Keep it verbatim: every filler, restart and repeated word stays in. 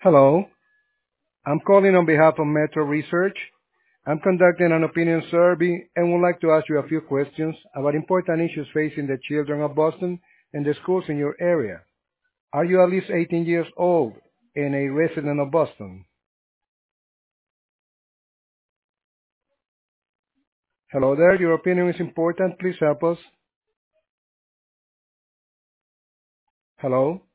Hello, I'm calling on behalf of Metro Research. I'm conducting an opinion survey and would like to ask you a few questions about important issues facing the children of Boston and the schools in your area. Are you at least eighteen years old and a resident of Boston? Hello there, your opinion is important. Please help us. Hello?